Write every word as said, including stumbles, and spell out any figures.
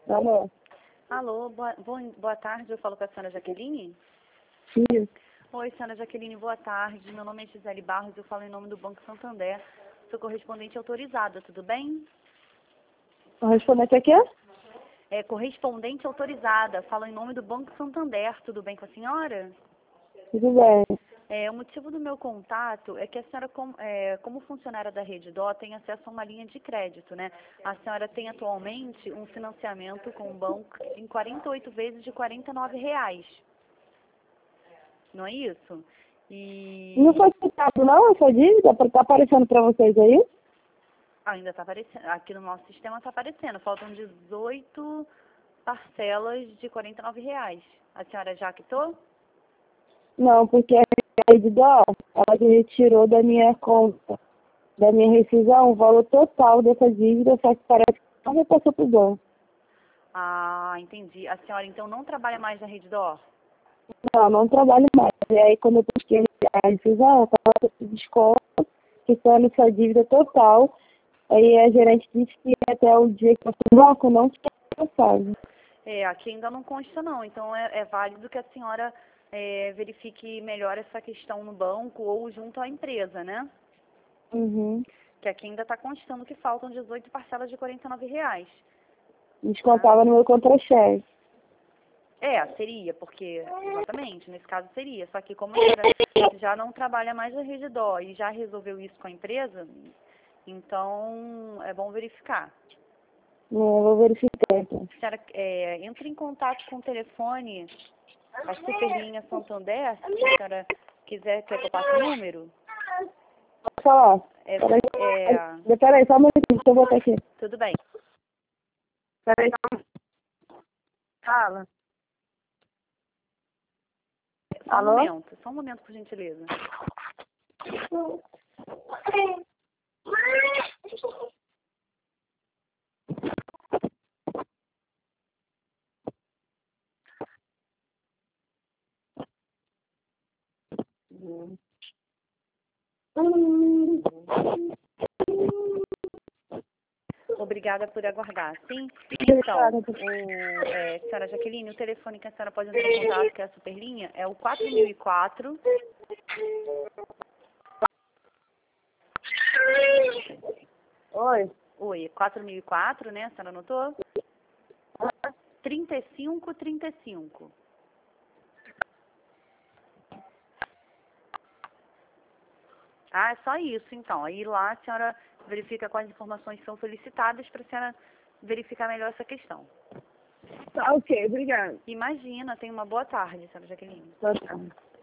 Alô? Alô, boa, boa, boa tarde, eu falo com a senhora Jaqueline. Isso. Oi, senhora Jaqueline, boa tarde. Meu nome é Gisele Barros, eu falo em nome do Banco Santander. Sou correspondente autorizada, tudo bem? Correspondente aqui? É correspondente autorizada, falo em nome do Banco Santander, tudo bem com a senhora? Tudo bem. É, o motivo do meu contato é que a senhora, com- é, como funcionária da Rede Dó, tem acesso a uma linha de crédito, né? A senhora tem atualmente um financiamento com o banco em quarenta e oito vezes de quarenta e nove reais, não é isso? E Não foi citado não essa dívida? Tá aparecendo para vocês aí? ainda está aparecendo, aqui no nosso sistema está aparecendo, faltam dezoito parcelas de quarenta e nove reais. A senhora já quitou? Não, porque a rede dó, ela retirou da minha conta, da minha rescisão, o valor total dessa dívida, só que parece que não repassou para o banco. Ah, entendi. A senhora então não trabalha mais na Rede Dó? Não, não trabalho mais. E aí, quando eu busquei a rescisão, eu estava com desconto, quitando essa dívida total. Aí a gerente disse que até o dia que eu fui no banco não tinha passado. É, aqui ainda não consta não, então é, é válido que a senhora é, verifique melhor essa questão no banco ou junto à empresa, né? Uhum. Que aqui ainda está constando que faltam dezoito parcelas de quarenta e nove reais. Tá? Descontava no meu contra-cheque. É, seria, porque, exatamente, nesse caso seria. Só que como a senhora já não trabalha mais na Rede Dó e já resolveu isso com a empresa, então é bom verificar. Não, eu vou verificar, então. A senhora é, entre em contato com o telefone, a Superlinha Santander, se a senhora quiser, quer que eu passe o número? Pode falar. É, Peraí, é, peraí, só um minutinho, deixa eu botar aqui. tudo bem. Peraí, só um Fala. Só um Alô? momento, só um momento, por gentileza. Obrigada por aguardar. Sim, então, o, é, senhora Jaqueline, o telefone que a senhora pode entrar em contato, que é a Superlinha, é o quatro mil e quatro. Oi. Oi, quatro mil e quatro, né? A senhora anotou? trinta e cinco trinta e cinco. Ah, é só isso, então. Aí lá a senhora verifica quais informações são solicitadas para a senhora verificar melhor essa questão. Tá, ok, obrigada. Imagina, tenha uma boa tarde, senhora Jaqueline. Tá, tá.